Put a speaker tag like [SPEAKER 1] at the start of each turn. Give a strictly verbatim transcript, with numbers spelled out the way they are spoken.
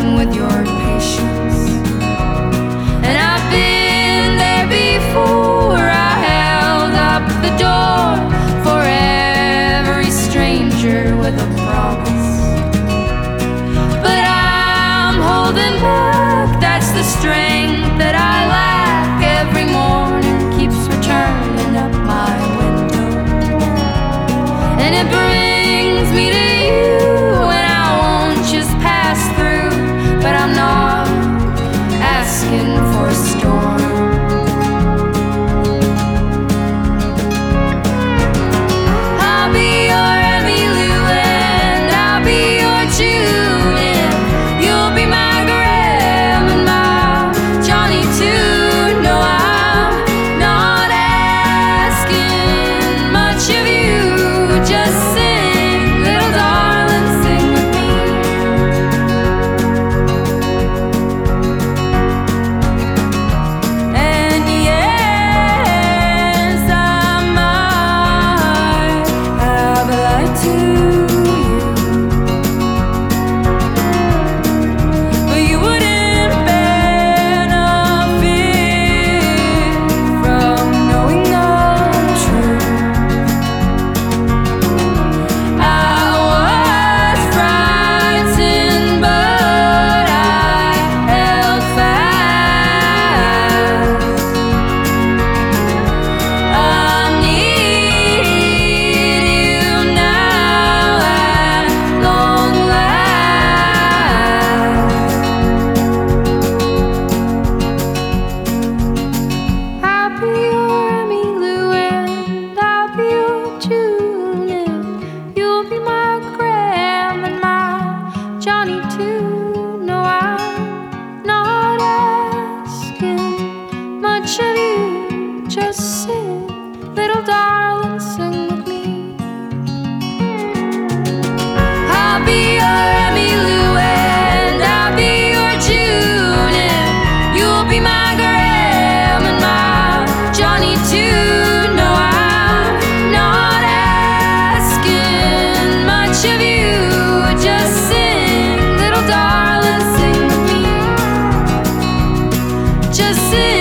[SPEAKER 1] flirting with your patience. And I've been there before. I held up the door for every stranger with a promise. But I'm holding back, that's the strength that I lack. Every morning keeps returning up my window, and it brings me to you, and I won't just pass through. But I'm not asking for a storm. I'll be your Emmylou and I'll be your June, and you'll be my Graham and my Johnny too. No, I'm not asking much of you. Just sing, little darling, sing with me. And yes, I might have lied to you, but you wouldn't benefit from knowing the truth. I was frightened, but I held fast. I need you now at long last. I'll be your Emmylou and I'll be your June, and you'll be my Graham and my Johnny too. No, I'm not asking much of you. Just sing, little darling, sing with me. I'll be your Emmylou and I'll be your June, and you'll be my Graham and my Johnny too. No, I'm not asking much of you. Just sing, little darling, sing with me. Just sing.